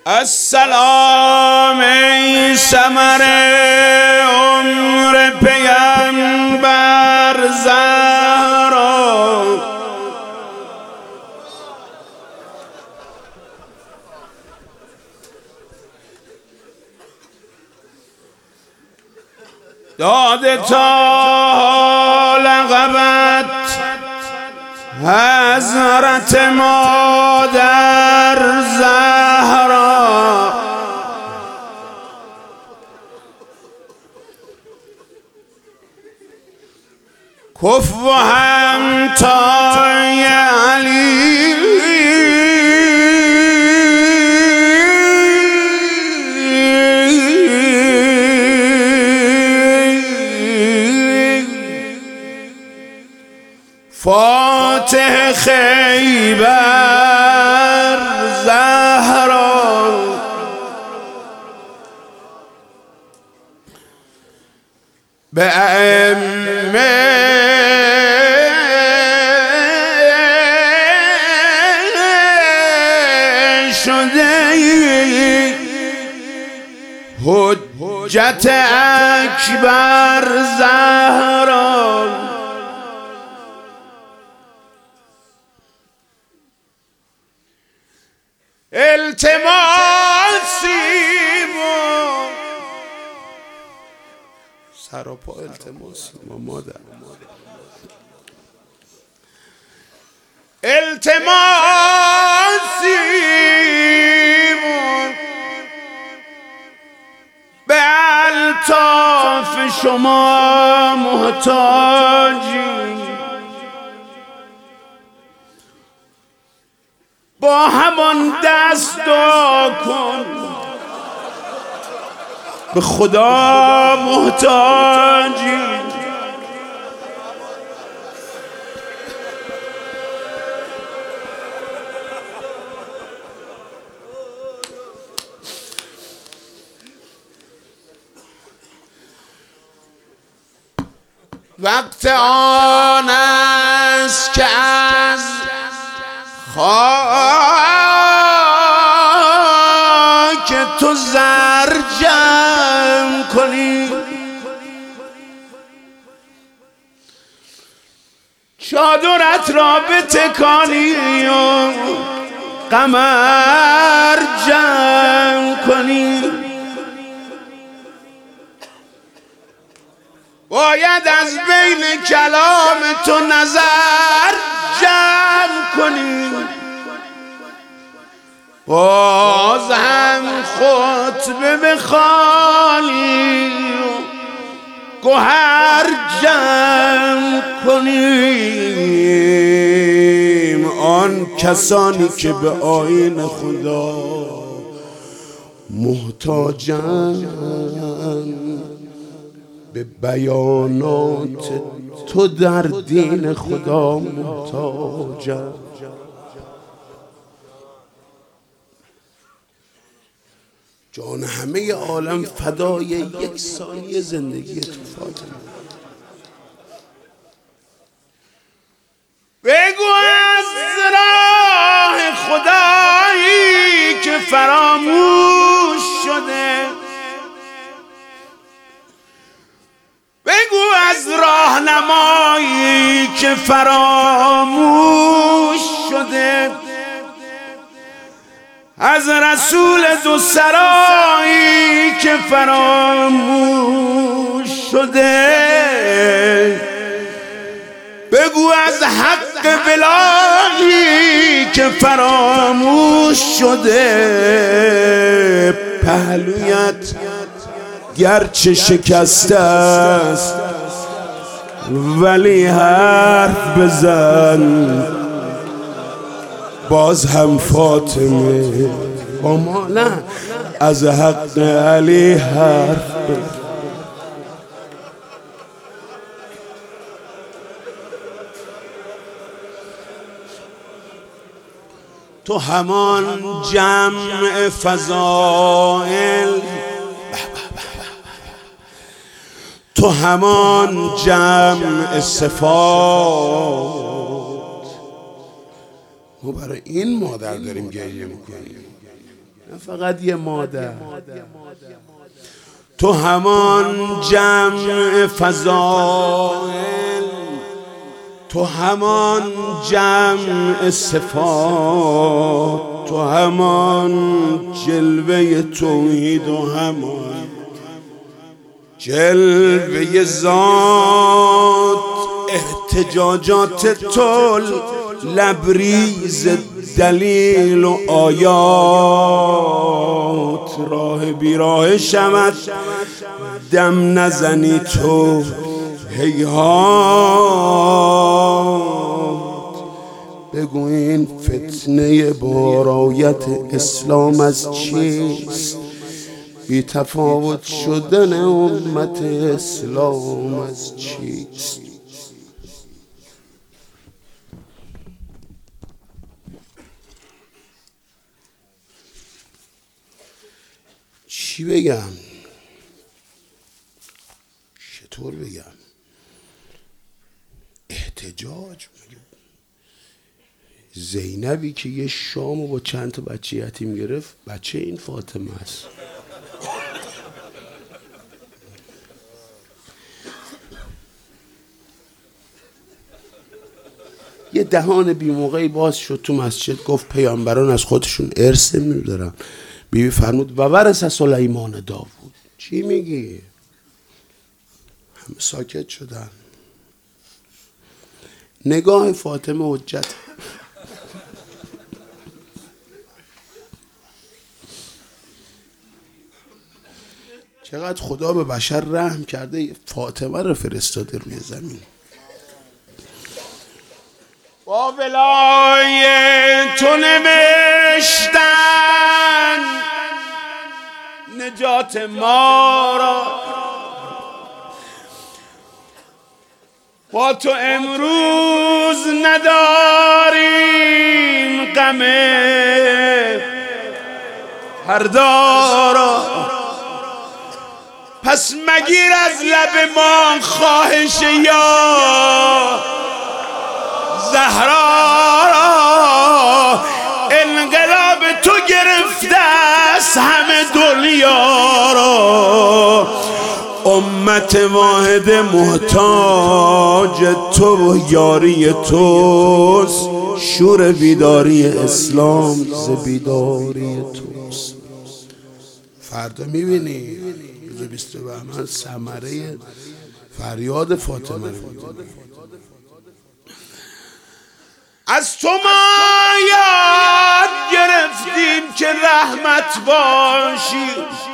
السلام ای ثمر عمر پیامبر زهرا، داده تا لقبت حضرت مادر زهرا، کف و همتای علی فاتح خیبر زهرا، به ائمه شده حجت اکبر زهرا، التماسیم سراپا التماسیم مادر، التماسیم به الطاف شما محتاجیم، با همان دستا کن به خدا محتاجی، وقت آن است که از خاک تو زر جمع کنی، چادرت را بتکانی و قمر جمع کنی، باید از بین کلام تو نظر جمع کنی، باز هم خطبه بخوانی و گوهر جمع کنیم. آن کسانی که به آیین خدا محتاجند، به بیانات تو در دین خدا محتاجند. جان همه عالم فدای یک ثانیه زندگی تو فاطمه. بگو از راه خدایی که فراموش شده، بگو از راهنمایی که فراموش شده، از رسول دو سرایی که فراموش شده، بگو از حق بلایی که فراموش شده. پهلویت گرچه شکسته است ولی حرف بزن، باز هم فاطمه با ما نه از حق علی حرف بزن. تو همان جمع فضائل، تو همان جمع صفات. ما برای این مادر داریم گریه میکنیم. نه فقط یه مادر. تو همان جمع فضائل، تو همان جمع صفات، تو همان جلوه توحید و همان جلوه ذات. احتجاجات تو لبریز دلیل و آیات. راه بیراه شمد دم نزنی تو هیهات. بگو این فتنه بارایت اسلام از چیست؟ بی تفاوت شدن امت اسلام از چیست؟ چی بگم؟ چطور بگم؟ احتجاج. زینبی که یه شامو با چند تا بچه یتیم گرفت، بچه این فاطمه است. یه دهان بی موقعی باز شد تو مسجد، گفت پیامبران از خودشون ارث نمی‌دارن. بیبی فرمود و ورث سلیمان داوود. چی میگی؟ همه ساکت شدن. نگاه فاطمه حجت. چقدر خدا به بشر رحم کرده، فاطمه رو فرستاده روی زمین. با ولای تو نوشتن نجات ما را، با تو امروز نداریم غم فردا را. پس مگیر از لب ما خواهش یا زهرا را. انقلاب تو گرفته است همه دنیا را. امت واحد محتاج تو و یاری توست. شور بیداری اسلام ز بیداری توست. فردا میبینی روز 20 بهمن ثمره فریاد فاطمه رو میبینی. از تو ما یاد گرفتیم که رحمت باشی،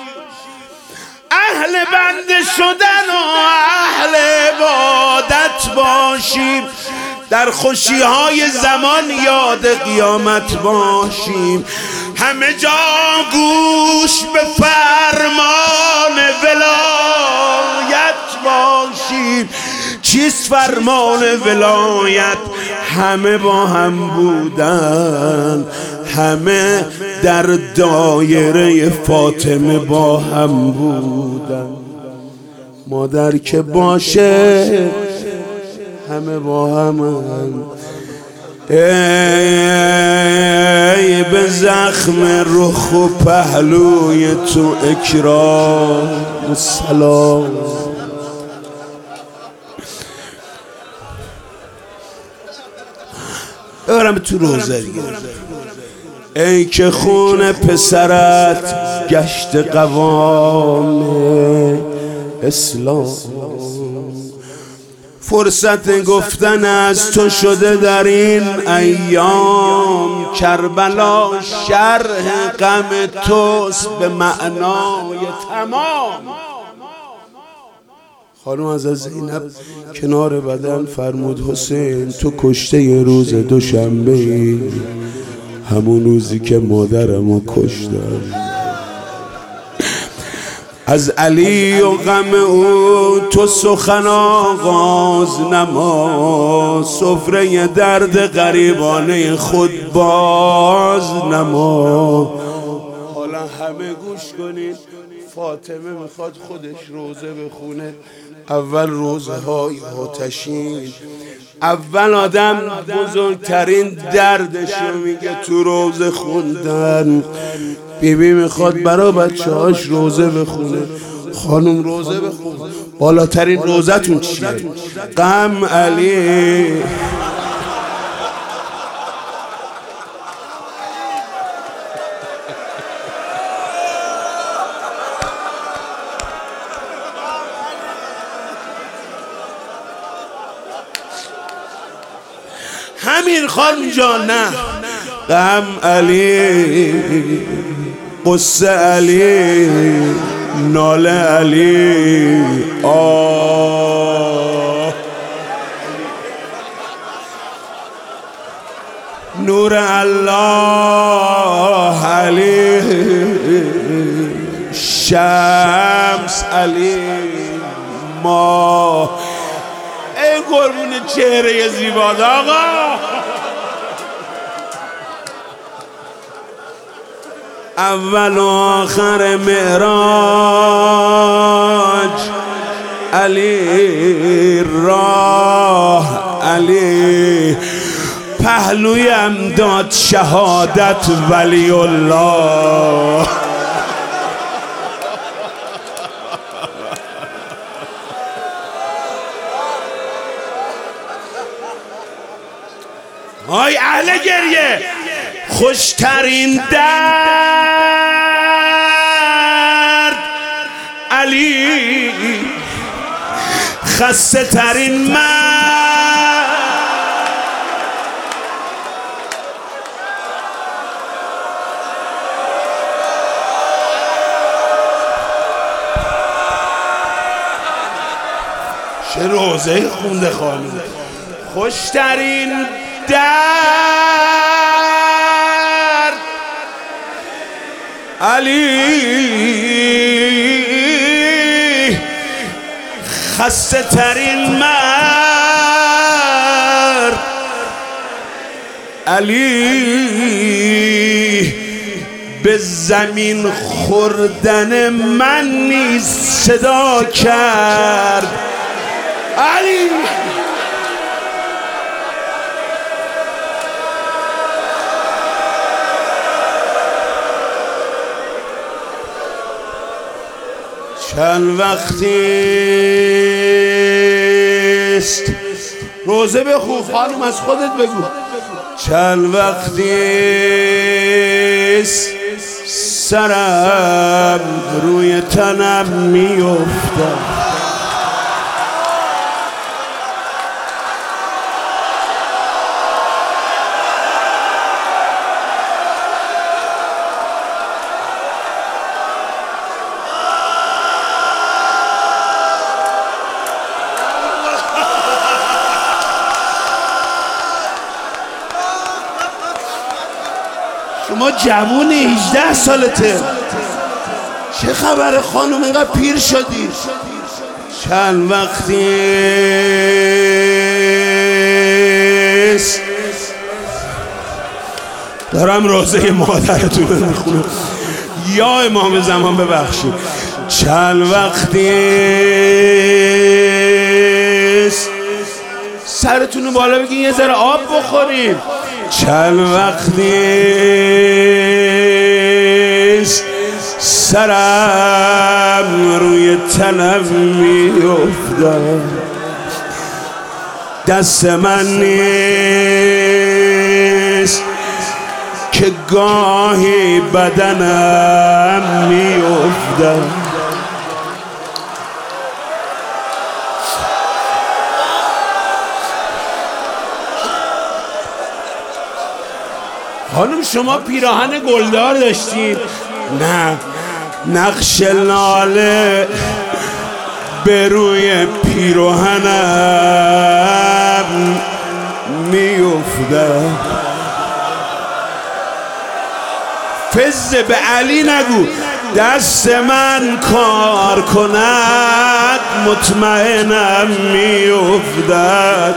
اهل بنده شدن و اهل عبادت باشیم. در خوشی‌های زمان یاد قیامت باشیم. همه جا گوش به فرمان ولایت باشیم. چیست فرمان ولایت؟ همه با هم بودن، همه در دایره فاطمه با هم بودن. مادر که باشه همه با هم. ای به زخم رخ و پهلوی تو اکرام و سلام. برم تو روزه دیگه. ای که خون پسرت گشت قوام اسلام، فرصت گفتن از تو شده در این ایام. کربلا شرح غم توست به معنای تمام. خانم از زینب کنار بدن فرمود حسین تو کشته روز دوشنبه ای، همون روزی که مادرمو کشتم. از علی و غم او تو سخن آغاز نما، سفره درد غریبانه خود باز نما. حالا همه گوش کنید، فاطمه میخواد خودش روزه بخونه. اول روزه های آتشین، اول آدم بزرگترین دردشو میگه تو روزه خوندن. بیبی میخواد برا بچه هاش روزه بخونه. خانم روزه بخون. بالاترین روزتون چیه؟ غم علی. همین خانم جان. نه غم علی، قصه علی، ناله علی. نور الله علی، شمس علی، ما. ای قربون چهره زیباد آقا. اول و آخر معراج علی، راه علی، پهلویم داد شهادت ولی الله. آی اهل گریه، خوشترین درد علی، خسته ترین مرد چه روزه خونده خانم. خوشترین درد علی، خسته ترین مرد علی، به زمین خوردن من نیز صدا کرد علی. چند وقتیست روزه بخون خانم، از خودت بگو. چند وقتیست سرم روی تنم میافتد، شما جوون 18 سالته، چه خبر خانم اینقدر پیر شدی؟ چند وقتیست دارم روزه مادرتون رو میخونم، یا امام زمان ببخشید. چند وقتیست سرتون رو بالا بگین یه ذره آب بخوریم. چند وقتیست سرم روی تنم میافتد، دست من نیست که گاهی بدنم میافتد. خانم شما پیراهن گلدار داشتید؟ نه، نقش لاله به روی پیراهنم میافتد. فز به علی نگو، دست من کار کند مطمئنم میافتد.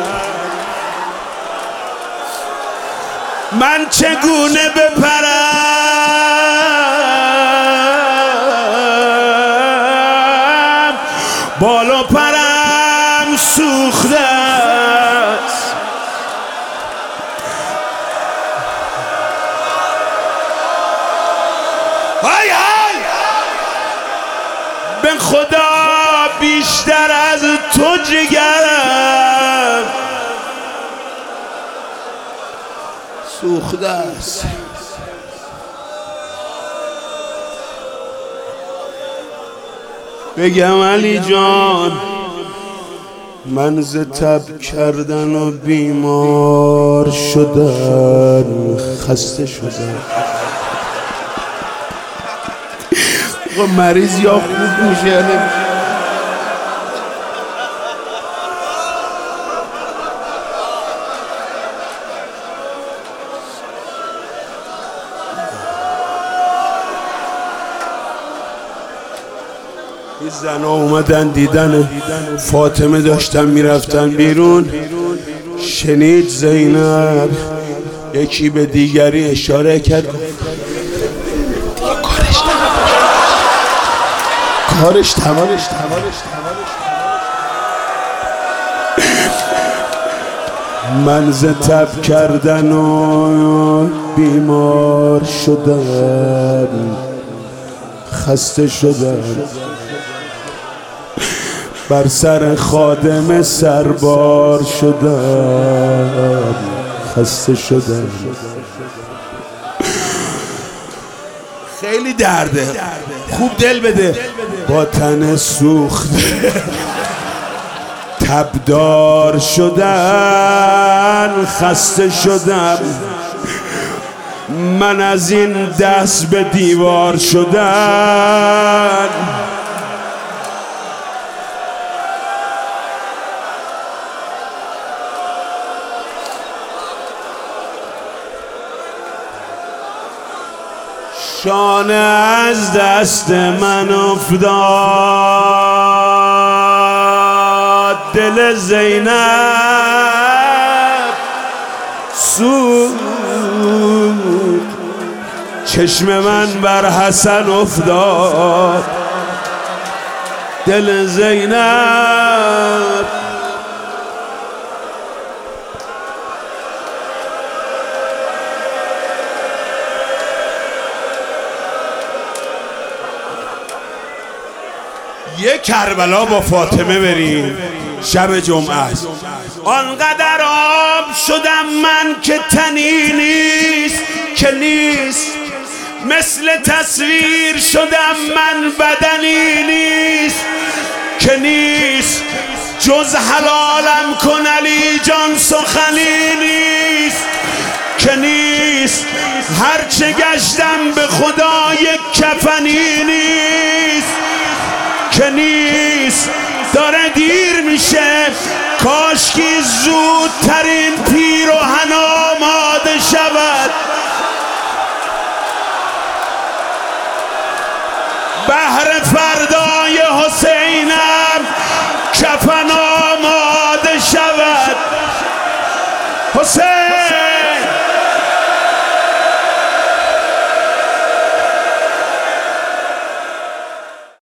من چگونه بپرم، بالا پرم سوخته است. های های به خدا بیشتر از تو جگرم سوخته است. بگم علی جان من ز تب کردن و بیمار شدن خسته شدن. مریض یا خوب میشه این زنها اومدن دیدن فاطمه داشتن میرفتن بیرون. شنید زینب یکی به دیگری اشاره کرد کارش تمام. من ز تب کردن و بیمار شدم خسته شدم بر سر خادم سربار شدم خسته شدم. خیلی درده خوب دل بده با تن سوخته تبدار شدن خسته شدم. من از این دست به دیوار شدن شانه از دست من افتاد دل زینب سوخت چشم من بر حسن افتاد دل زینب یه کربلا با فاطمه بریم شب جمعه است. آنقدر آب شدم من که تنی نیست که نیست مثل تصویر شدم من بدنی نیست که نیست جز حلالم کن علی جان سخنی نیست که نیست هرچه گشتم به خدا یک کفنی نیست که نیست داره دیر میشه کاشکی زودترین پیراهن آماده شود. بهر